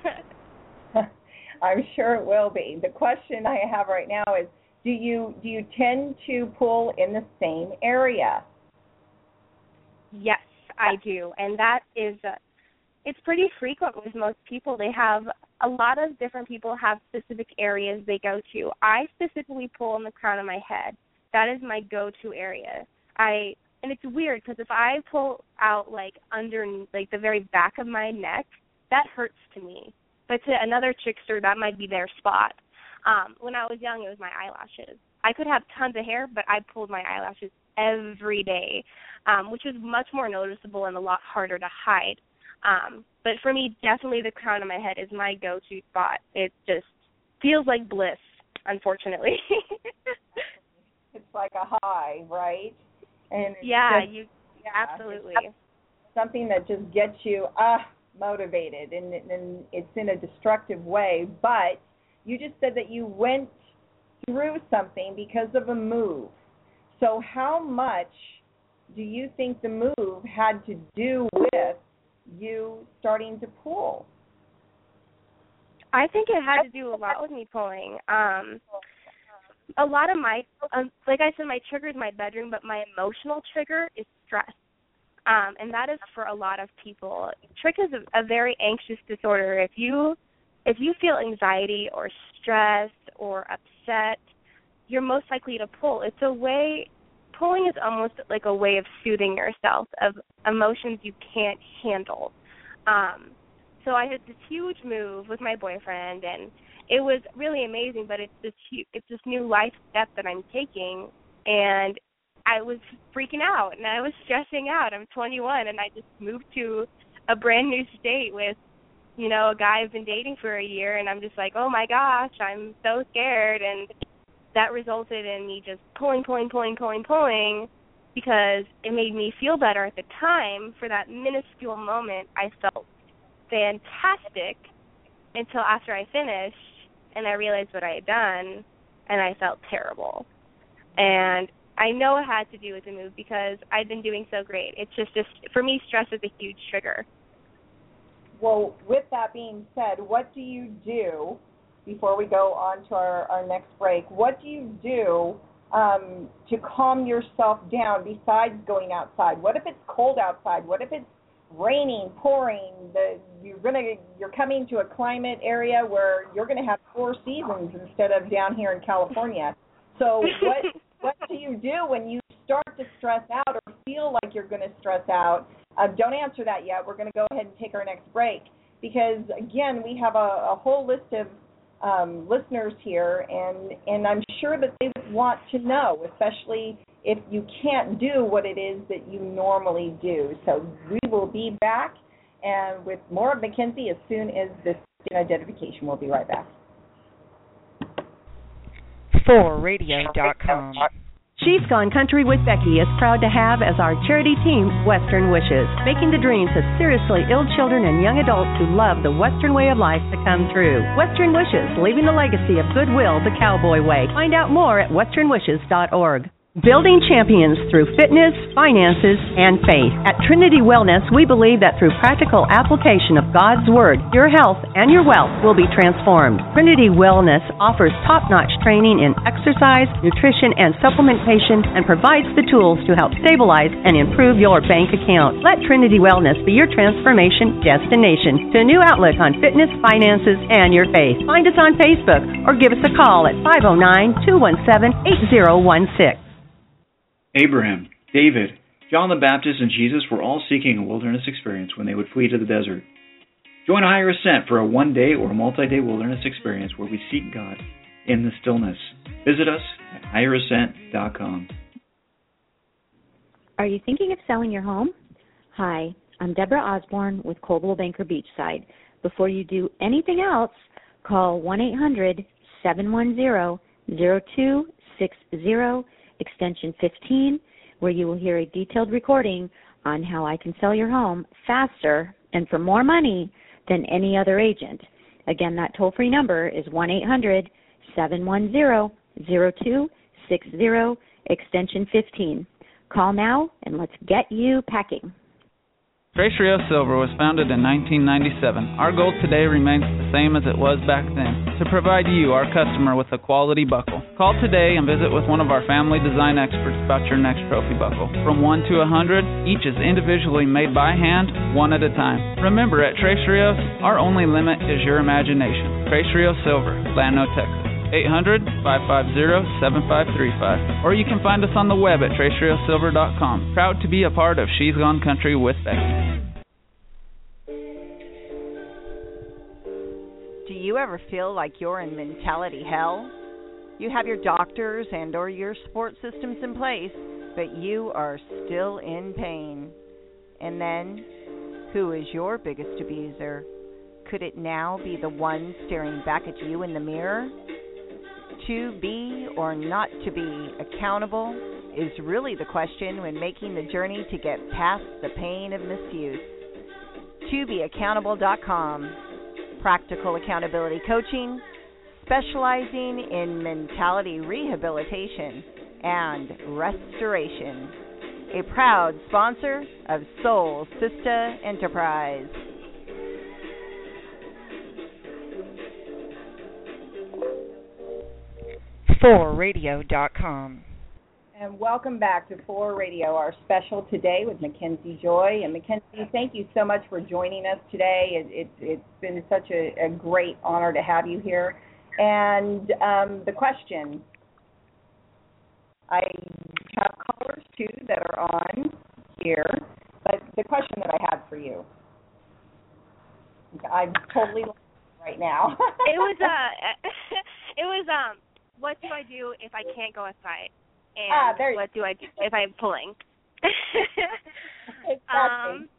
I'm sure it will be. The question I have right now is, do you tend to pull in the same area? Yes, I do. And that is it's pretty frequent with most people. They have a lot of different people have specific areas they go to. I specifically pull in the crown of my head. That is my go-to area. And it's weird because if I pull out like under like the very back of my neck, that hurts to me. But to another trickster, that might be their spot. When I was young, it was my eyelashes. I could have tons of hair, but I pulled my eyelashes every day, which is much more noticeable and a lot harder to hide. But for me, definitely the crown of my head is my go-to spot. It just feels like bliss, unfortunately. It's like a high, right? And absolutely. Something that just gets you motivated, and it's in a destructive way. But you just said that you went through something because of a move. So how much do you think the move had to do with you starting to pull? I think it had to do a lot with me pulling. A lot of my, like I said, my trigger is my bedroom, but my emotional trigger is stress. And that is for a lot of people. Trick is a very anxious disorder. If you feel anxiety or stress or upset, you're most likely to pull. It's a way, pulling is almost like a way of soothing yourself of emotions you can't handle. So I had this huge move with my boyfriend, and it was really amazing, but it's this new life step that I'm taking, and I was freaking out, and I was stressing out. I'm 21, and I just moved to a brand new state with, you know, a guy I've been dating for a year, and I'm just like, oh my gosh, I'm so scared, and that resulted in me just pulling, because it made me feel better at the time. For that minuscule moment, I felt fantastic until after I finished, and I realized what I had done, and I felt terrible. And I know it had to do with the move because I'd been doing so great. It's just for me, stress is a huge trigger. Well, with that being said, what do you do, before we go on to our next break, what do you do to calm yourself down besides going outside? What if it's cold outside? What if it's raining, pouring? You're coming to a climate area where you're going to have 4 seasons instead of down here in California. So what do you do when you start to stress out or feel like you're going to stress out? Don't answer that yet. We're going to go ahead and take our next break because, again, we have a whole list of listeners here, and I'm sure that they would want to know, especially if you can't do what it is that you normally do. So we will be back and with more of Mackenzie as soon as this identification. We'll be right back. 4radio.com. She's Gone Country with Becky is proud to have as our charity team Western Wishes, making the dreams of seriously ill children and young adults who love the Western way of life to come true. Western Wishes, leaving the legacy of goodwill the cowboy way. Find out more at westernwishes.org. Building champions through fitness, finances, and faith. At Trinity Wellness, we believe that through practical application of God's Word, your health and your wealth will be transformed. Trinity Wellness offers top-notch training in exercise, nutrition, and supplementation, and provides the tools to help stabilize and improve your bank account. Let Trinity Wellness be your transformation destination to a new outlook on fitness, finances, and your faith. Find us on Facebook or give us a call at 509-217-8016. Abraham, David, John the Baptist, and Jesus were all seeking a wilderness experience when they would flee to the desert. Join Higher Ascent for a one-day or multi-day wilderness experience where we seek God in the stillness. Visit us at higherascent.com. Are you thinking of selling your home? Hi, I'm Deborah Osborne with Coldwell Banker Beachside. Before you do anything else, call 1-800-710-0260, extension 15, where you will hear a detailed recording on how I can sell your home faster and for more money than any other agent. Again, that toll-free number is 1-800-710-0260, extension 15. Call now and let's get you packing. Trace Rio Silver was founded in 1997. Our goal today remains the same as it was back then, to provide you, our customer, with a quality buckle. Call today and visit with one of our family design experts about your next trophy buckle. From 1 to 100, each is individually made by hand, one at a time. Remember, at Trace Rios, our only limit is your imagination. Trace Rio Silver, Llano, Texas. 800-550-7535. Or you can find us on the web at traceriosilver.com. Proud to be a part of She's Gone Country with Becky. Do you ever feel like you're in mentality hell? You have your doctors and or your support systems in place, but you are still in pain. And then, who is your biggest abuser? Could it now be the one staring back at you in the mirror? To be or not to be accountable is really the question when making the journey to get past the pain of misuse. ToBeAccountable.com. Practical accountability coaching, specializing in mentality rehabilitation and restoration. A proud sponsor of Soul Sista Enterprise. forradio.com. And welcome back to 4 Radio, our special today with Mackenzie Joy. And Mackenzie, thank you so much for joining us today. It's been such a great honor to have you here. And the question, I have callers too that are on here, but the question that I had for you, I'm totally lost right now. It was what do I do if I can't go outside? And what do I do if I'm pulling? Exactly.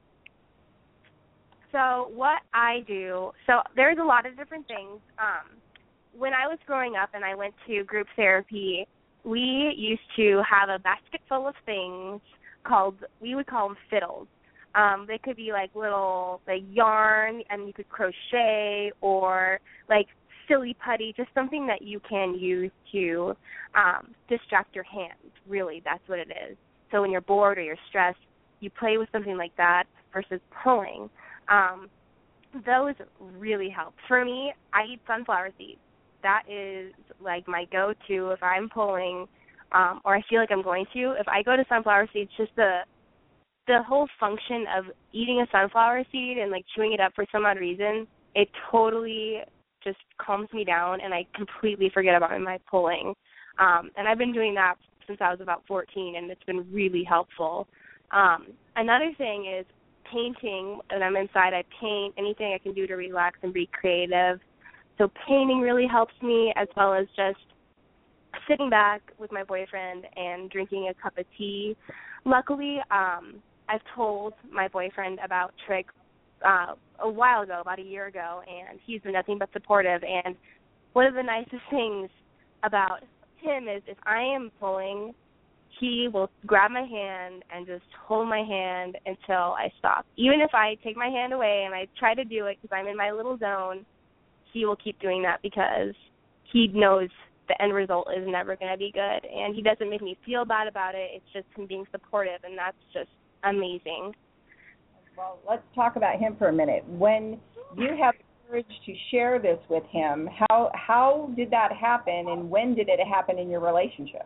So what I do, so there's a lot of different things. When I was growing up and I went to group therapy, we used to have a basket full of things we would call them fiddles. They could be like little yarn, and you could crochet, or like silly putty, just something that you can use to distract your hands. Really, that's what it is. So when you're bored or you're stressed, you play with something like that versus pulling. Those really help. For me, I eat sunflower seeds. That is like my go-to if I'm pulling, or I feel like I'm going to. If I go to sunflower seeds, just the whole function of eating a sunflower seed and like chewing it up for some odd reason, it totally just calms me down, and I completely forget about my pulling. And I've been doing that since I was about 14, and it's been really helpful. Another thing is painting. When I'm inside, I paint anything I can do to relax and be creative. So painting really helps me, as well as just sitting back with my boyfriend and drinking a cup of tea. Luckily, I've told my boyfriend about Trick a while ago, about a year ago, and he's been nothing but supportive. And one of the nicest things about him is if I am pulling, he will grab my hand and just hold my hand until I stop. Even if I take my hand away and I try to do it because I'm in my little zone, he will keep doing that because he knows the end result is never going to be good. And he doesn't make me feel bad about it. It's just him being supportive, and that's just amazing. Well, let's talk about him for a minute. When you have the courage to share this with him, how did that happen, and when did it happen in your relationship?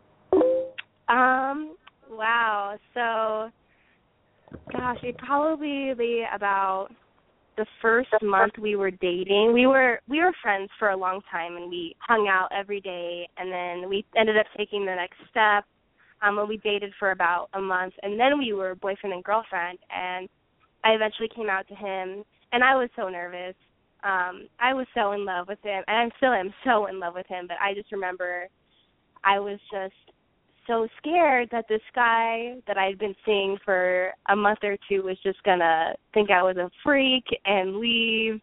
Wow. So, gosh, it probably be about the first month we were dating. We were friends for a long time, and we hung out every day, and then we ended up taking the next step. When we dated for about a month, and then we were boyfriend and girlfriend, and I eventually came out to him, and I was so nervous. I was so in love with him, and I still am so in love with him, but I just remember I was just so scared that this guy that I'd been seeing for a month or two was just going to think I was a freak and leave.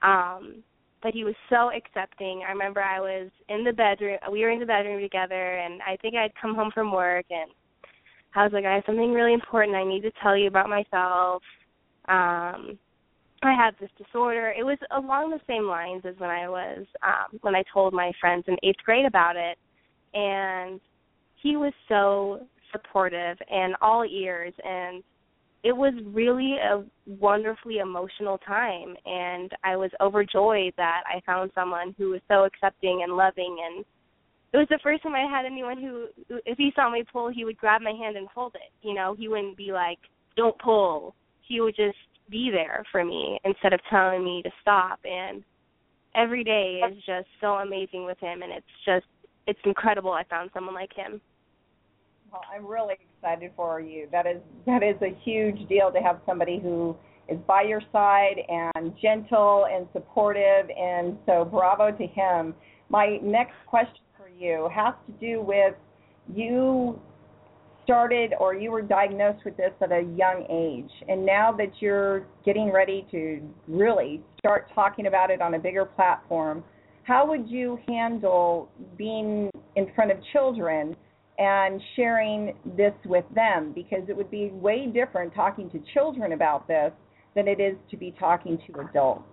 But he was so accepting. I remember I was in the bedroom. We were in the bedroom together, and I think I'd come home from work, and I was like, I have something really important I need to tell you about myself. I have this disorder. It was along the same lines as when I told my friends in 8th grade about it, and he was so supportive and all ears, and it was really a wonderfully emotional time, and I was overjoyed that I found someone who was so accepting and loving, and it was the first time I had anyone who, if he saw me pull, he would grab my hand and hold it. You know, he wouldn't be like, don't pull. He would just be there for me instead of telling me to stop, and every day is just so amazing with him, and it's incredible I found someone like him. Well, I'm really excited for you. That is a huge deal to have somebody who is by your side and gentle and supportive, and so bravo to him. My next question for you has to do with you started or you were diagnosed with this at a young age, and now that you're getting ready to really start talking about it on a bigger platform, how would you handle being in front of children and sharing this with them? Because it would be way different talking to children about this than it is to be talking to adults.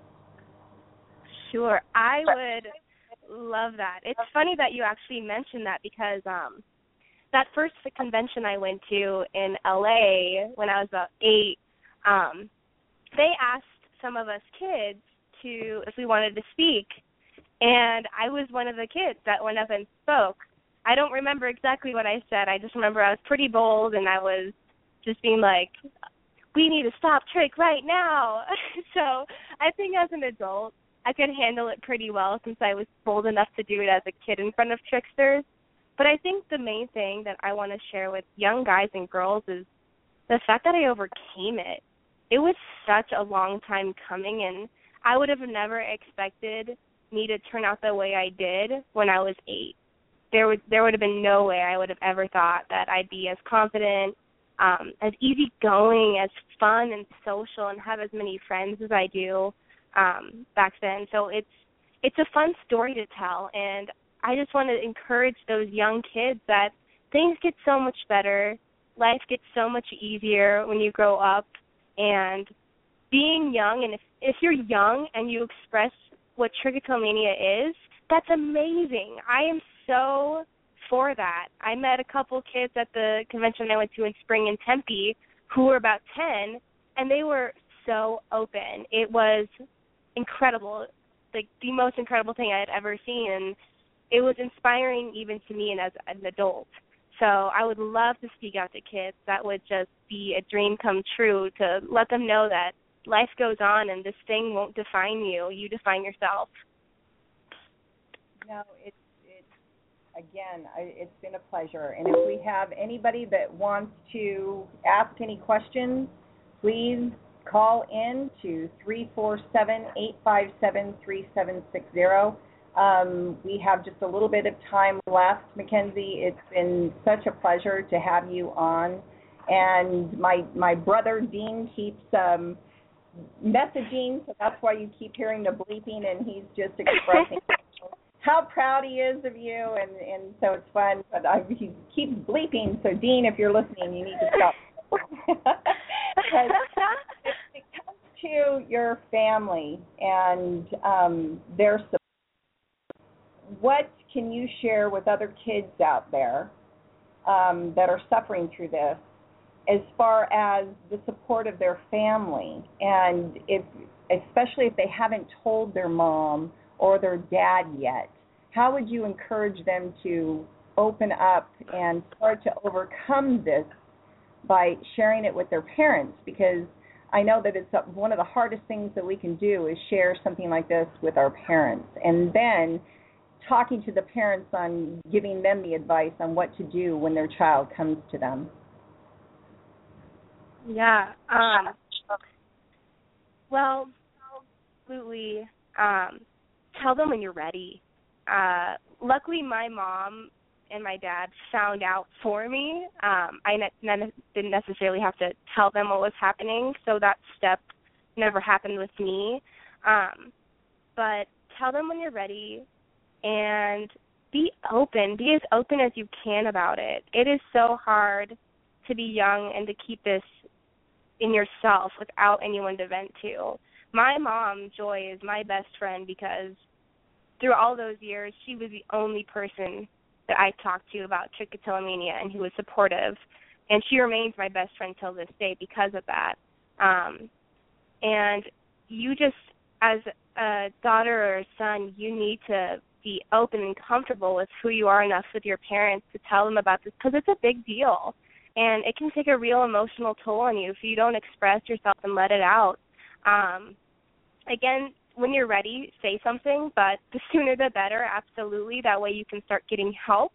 Sure, I would love that. It's funny that you actually mentioned that, because that first convention I went to in LA when I was about 8, they asked some of us kids if we wanted to speak, and I was one of the kids that went up and spoke. I don't remember exactly what I said. I just remember I was pretty bold, and I was just being like, we need to stop Trick right now. So I think as an adult, I could handle it pretty well since I was bold enough to do it as a kid in front of tricksters. But I think the main thing that I want to share with young guys and girls is the fact that I overcame it. It was such a long time coming, and I would have never expected me to turn out the way I did when I was 8. There would have been no way I would have ever thought that I'd be as confident, as easygoing, as fun and social, and have as many friends as I do back then. So it's a fun story to tell, and I just want to encourage those young kids that things get so much better. Life gets so much easier when you grow up, and being young, and if you're young and you express what trichotillomania is, that's amazing. I am so for that. I met a couple kids at the convention I went to in spring in Tempe who were about 10, and they were so open. It was incredible, like the most incredible thing I had ever seen, and it was inspiring even to me and as an adult. So I would love to speak out to kids. That would just be a dream come true, to let them know that life goes on and this thing won't define you. You define yourself. No, it's been a pleasure. And if we have anybody that wants to ask any questions, please call in to 347-857-3760. We have just a little bit of time left, Mackenzie. It's been such a pleasure to have you on. And my brother, Dean, keeps messaging, so that's why you keep hearing the bleeping, and he's just expressing how proud he is of you, and so it's fun. But he keeps bleeping, so Dean, if you're listening, you need to stop. Because it comes to your family and their support, what can you share with other kids out there that are suffering through this, as far as the support of their family, and especially if they haven't told their mom or their dad yet, how would you encourage them to open up and start to overcome this by sharing it with their parents? Because I know that it's one of the hardest things that we can do is share something like this with our parents, and then talking to the parents on giving them the advice on what to do when their child comes to them. Yeah. Well, absolutely. Tell them when you're ready. Luckily, my mom and my dad found out for me. I didn't necessarily have to tell them what was happening, so that step never happened with me. But tell them when you're ready, and be open. Be as open as you can about it. It is so hard to be young and to keep this in yourself without anyone to vent to. My mom, Joy, is my best friend because through all those years, she was the only person that I talked to about trichotillomania and who was supportive. And she remains my best friend till this day because of that. And you just, as a daughter or a son, you need to be open and comfortable with who you are enough with your parents to tell them about this, because it's a big deal. And it can take a real emotional toll on you if you don't express yourself and let it out. Again, when you're ready, say something, but the sooner the better, absolutely. That way you can start getting help.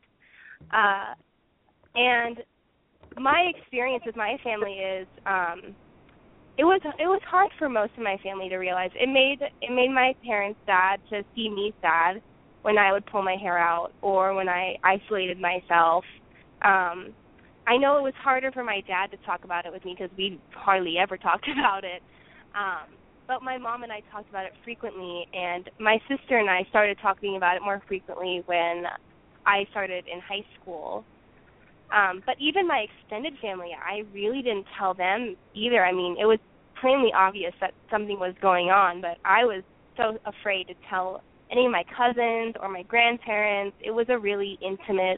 And my experience with my family is it was hard for most of my family to realize. It made my parents sad to see me sad when I would pull my hair out or when I isolated myself. I know it was harder for my dad to talk about it with me because we hardly ever talked about it. But my mom and I talked about it frequently, and my sister and I started talking about it more frequently when I started in high school. But even my extended family, I really didn't tell them either. I mean, it was plainly obvious that something was going on, but I was so afraid to tell any of my cousins or my grandparents. It was a really intimate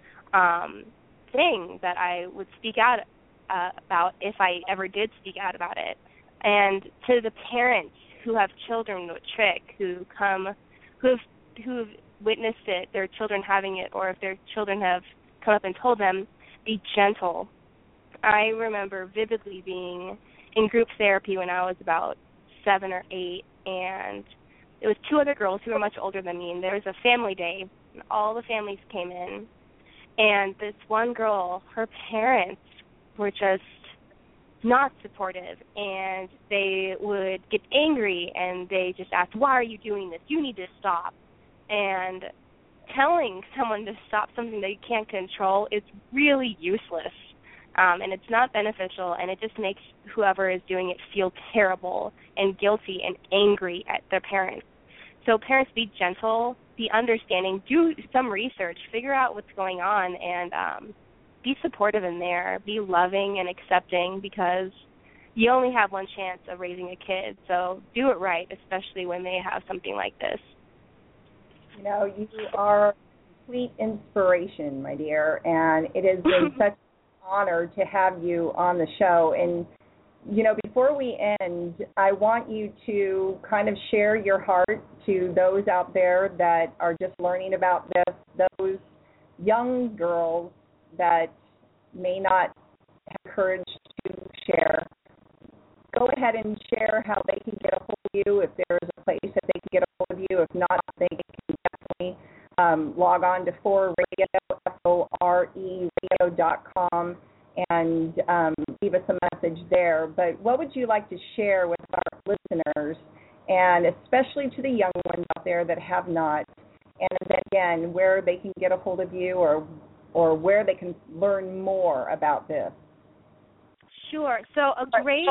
thing that I would speak out about if I ever did speak out about it. And to the parents who have children with trich, who've witnessed it, their children having it, or if their children have come up and told them, be gentle. I remember vividly being in group therapy when I was about 7 or 8, and it was 2 other girls who were much older than me, and there was a family day, and all the families came in, and this one girl, her parents were just not supportive, and they would get angry, and they just asked, why are you doing this? You need to stop. And telling someone to stop something that you can't control is really useless, and it's not beneficial, and it just makes whoever is doing it feel terrible and guilty and angry at their parents. So parents, be gentle, be understanding, do some research, figure out what's going on, and be supportive in there, be loving and accepting, because you only have one chance of raising a kid, so do it right, especially when they have something like this. You know, you are a complete inspiration, my dear, and it has been such an honor to have you on the show. And, you know, before we end, I want you to kind of share your heart to those out there that are just learning about this, those young girls that may not have courage to share. Go ahead and share how they can get a hold of you, if there is a place that they can get a hold of you. If not, they can definitely log on to 4Radio, FORE radio.com, and leave us a message there. But what would you like to share with our listeners, and especially to the young ones out there that have not, and then again, where they can get a hold of you, or where they can learn more about this? Sure. So a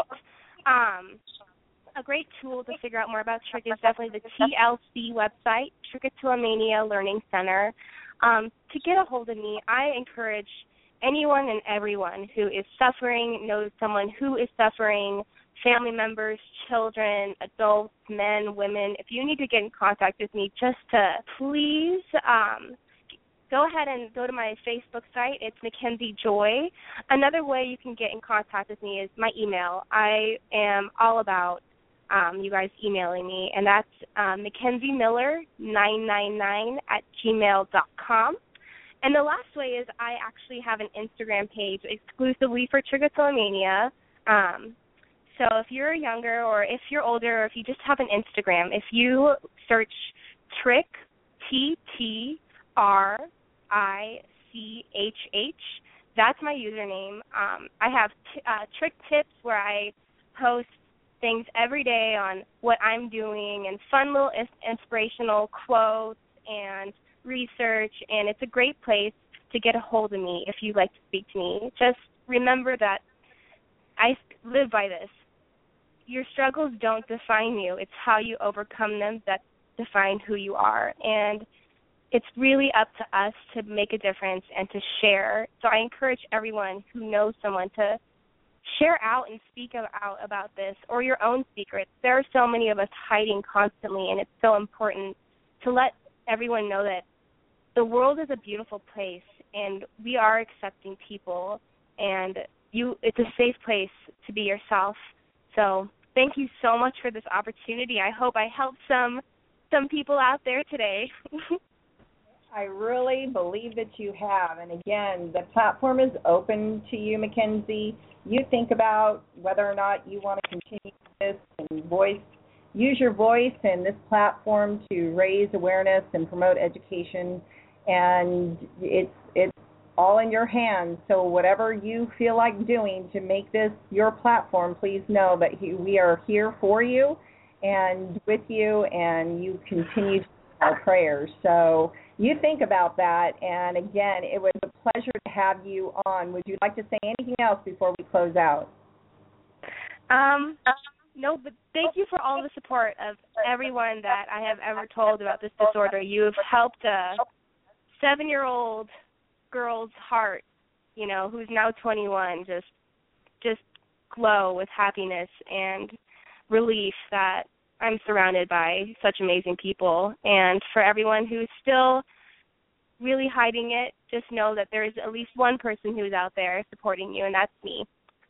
great tool to figure out more about trich is definitely the TLC website, Trichotillomania Learning Center. To get a hold of me, I encourage anyone and everyone who is suffering, knows someone who is suffering, family members, children, adults, men, women. If you need to get in contact with me, just to please go ahead and go to my Facebook site. It's Mackenzie Joy. Another way you can get in contact with me is my email. I am all about you guys emailing me, and that's MackenzieMiller999@gmail.com. And the last way is I actually have an Instagram page exclusively for Trichotillomania. So if you're younger or if you're older or if you just have an Instagram, if you search Trich, TTRICHH, that's my username. I have Trick Tips where I post things every day on what I'm doing and fun little inspirational quotes and research, and it's a great place to get a hold of me if you'd like to speak to me. Just remember that I live by this. Your struggles don't define you. It's how you overcome them that define who you are. And it's really up to us to make a difference and to share. So I encourage everyone who knows someone to share out and speak out about this or your own secrets. There are so many of us hiding constantly, and it's so important to let everyone know that the world is a beautiful place, and we are accepting people, and it's a safe place to be yourself. So thank you so much for this opportunity. I hope I helped some people out there today. I really believe that you have. And again, the platform is open to you, Mackenzie. You think about whether or not you want to continue this and use your voice and this platform to raise awareness and promote education. And it's all in your hands. So whatever you feel like doing to make this your platform, please know that we are here for you and with you, and you continue to our prayers. So you think about that. And again, it was a pleasure to have you on. Would you like to say anything else before we close out? No, but thank you for all the support of everyone that I have ever told about this disorder. You have helped a 7-year-old girl's heart, who's now 21, just glow with happiness and relief that I'm surrounded by such amazing people. And for everyone who's still really hiding it, just know that there's at least one person who's out there supporting you, and that's me.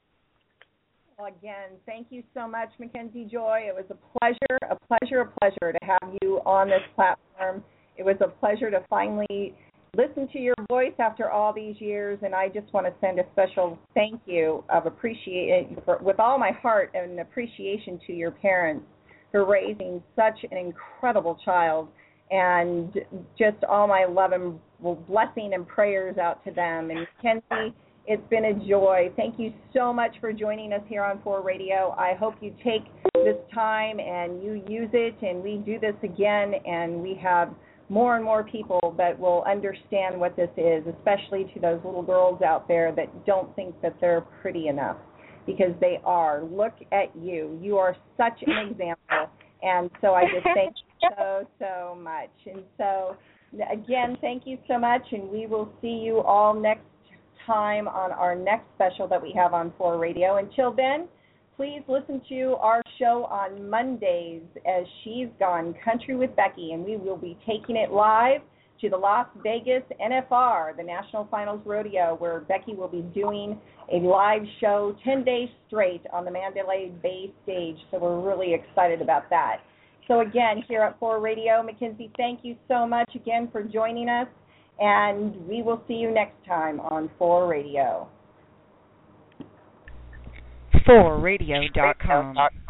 Well, again, thank you so much, Mackenzie Joy. It was a pleasure to have you on this platform. It was a pleasure to finally listen to your voice after all these years, and I just want to send a special thank you with all my heart and appreciation to your parents for raising such an incredible child, and just all my love and blessing and prayers out to them. And Mackenzie, it's been a joy. Thank you so much for joining us here on 4 Radio. I hope you take this time and you use it, and we do this again, and we have more and more people that will understand what this is, especially to those little girls out there that don't think that they're pretty enough, because they are. Look at you. You are such an example. And so I just thank you so much. And so, again, thank you so much, and we will see you all next time on our next special that we have on 4 Radio. Until then, please listen to our show on Mondays as She's Gone Country with Becky, and we will be taking it live to the Las Vegas NFR, the National Finals Rodeo, where Becky will be doing a live show 10 days straight on the Mandalay Bay stage. So we're really excited about that. So again, here at 4 Radio, Mackenzie, thank you so much again for joining us, and we will see you next time on 4 Radio. 4radio.com.